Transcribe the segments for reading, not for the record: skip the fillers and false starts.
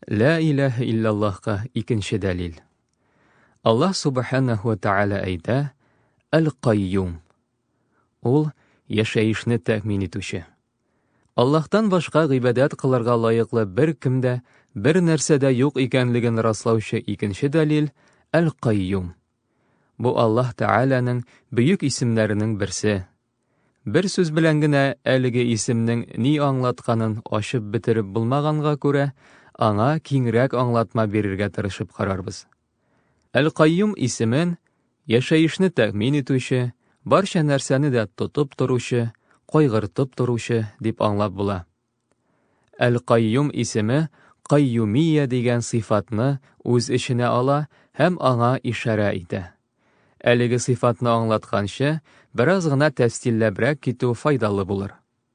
Ла илаха иллаллахка икенче дәлил. Аллаһ субханаһу ва тааля әйтә: Әл-Кайюм. Ул яшәешне тәэмин итүче. Аллаһтан башка гыйбадәт кылырга лаеклы бер кемдә, бер нәрсәдә юк икәнлеген раслаучы икенче дәлил Әл-Кайюм. Бу Аллаһ Тааляның бөек исемнәренең берсе. Бер сүз белән генә әлеге исемнең ни аңлатканын ачып бетереп булмаганга күрә, аңа киңрәк аңлатма бирергә тырышып карарбыз. Әл-Кайюм исемен яшәешне тәэмин итүче, барча нәрсәне дә тотып торучы, кайгыртып торучы дип аңлап була. Әл-Кайюм исеме Кайюмия дигән сыйфатны үз эченә ала һәм аңа ишара итә. Әлеге сыйфатны аңлатканчы, бераз гына тәфсилләбрәк китү файдалы булыр.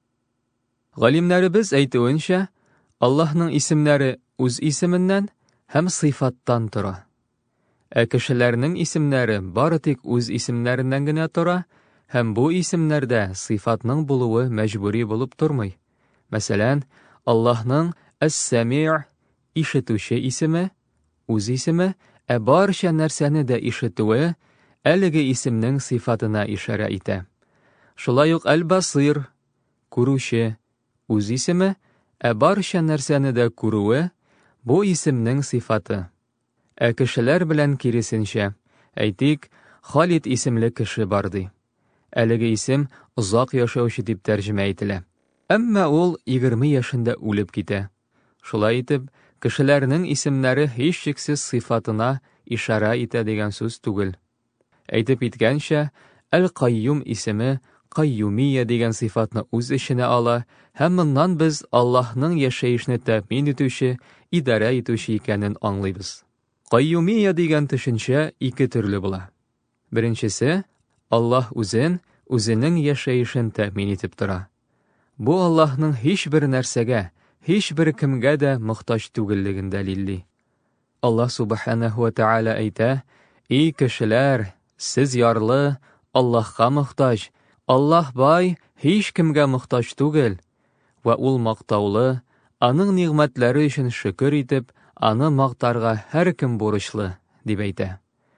Галимнәребез әйтүенчә, Аллаһның исемнәре үз исеменнән һәм сыйфаттан тора. Кешеләрнең исемнәре бары тик үз исемнәреннән генә тора, һәм бу исемнәрдә сыйфатның булуы мәҗбүри булып тормый. Мәсәлән, Аллаһның Әс-Сәмиъ ишетүче исеме, үз исеме, барча нәрсәне дә ишетүе әлеге исемнең сыйфатына ишара итә. Шулай ук Әл-Басир күрүче, үз исеме, барча нәрсәне дә күрүе бу исемнең сыйфаты. Кешеләр белән киресенчә, әйтик, Халид исемле кеше бар ди. Әлеге исем озак яшәүче дип тәрҗемә ителә. Әмма ул 20 яшендә үлеп китә. Шулай итеп, кешеләрнең исемнәре һичшиксез сыйфатына ишара итә дигән сүз түгел. Әйтеп иткәнчә, Әл-Кайюм исеме Кайюмия дигән сыйфатны үз эченә ала, һәм моннан без Аллаһның яшәешне тәэмин итүче, идарә итүче икәнен аңлыйбыз. Кайюмия дигән төшенчә ике төрле була. Беренчесе, Аллаһ үзенең яшәешен тәэмин итеп тора. Бу Аллаһның һичбер нәрсәгә, һичбер кемгә дә мохтаҗ түгеллеген дәлилли. Аллаһ субханаһу ва тааля әйтә: "И кешеләр, сез ярлы, Аллаһка мохтаҗ. Аллаһ бай, һич кемгә мохтаҗ түгел. Ва ул мактаулы, аның ниғмәтләре өчен шөкер итеп, аны мактарга һәр кем бурычлы", дип әйтә.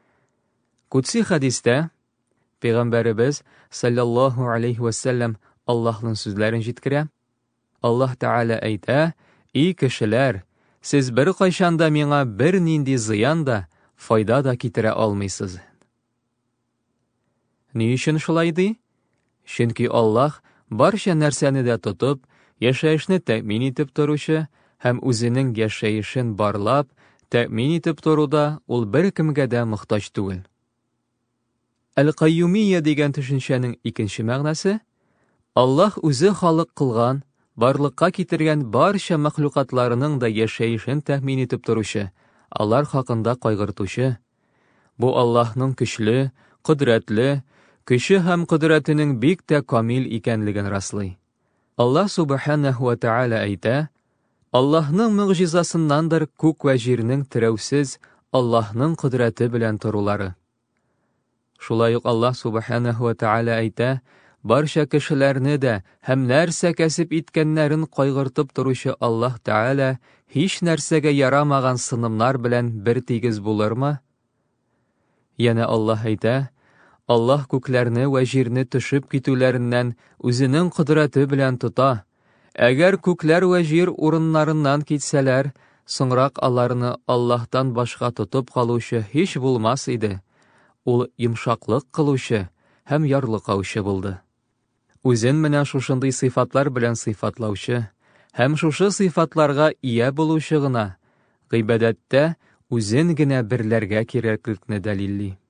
Кутси хадистә Пәйгамбәребез саллаллаһу алейхи ва саллям Аллаһның сүзләрен җиткерә. Аллаһ Тааля әйтә: "И кешеләр, сез бер кайчан да миңа бер нинди зыян да, файда да китерә алмыйсыз." Ни өчен шулай ди? Чөнки Аллаһ барча нәрсәне дә тотып, яшәешне тәэмин итеп торучы һәм үзенең яшәешен барлап, тәэмин итеп торуда ул бер кемгә дә мохтаҗ түгел. Әл-Кайюмия дигән төшенчәнең икенче мәгънәсе Аллаһ үзе халык кылган, барлыкка китергән барча мәхлукатларының да яшәешен тәэмин итеп торучы, алар хакында кайгыртучы. Бу Аллаһның көчле, кодрәтле, көче һәм кодрәтенең бик тә камил икәнлеген раслый. Аллаһ субханаһу ва тааля әйтә: "Аллаһның мөгъҗизасыннандыр күк вә җирнең терәүсез Аллаһның кодрәте белән торулары." Шулай ук Аллаһ субханаһу ва тааля әйтә: "Барча кешеләрне дә һәм нәрсә кәсеп иткәннәрен кайгыртып торучы Аллаһ Тааля һич нәрсәгә ярамаган сынымнар белән бер тигез булырмы?" Яна Аллаһ әйтә: "Аллаһ күкләрне вә җирне төшеп китүләреннән үзенең кодрәте белән тота. Әгәр күкләр вә җир урыннарыннан китсәләр, соңрак аларны Аллаһтан башка тотып калучы һич булмас иде. Ул йомшаклык кылучы һәм ярлыкаучы булды." Үзен менә шушындый сыйфатлар белән сыйфатлаучы һәм шушы сыйфатларга ия булучы гына гыйбадәттә үзен генә берләргә кирәклекне дәлилли.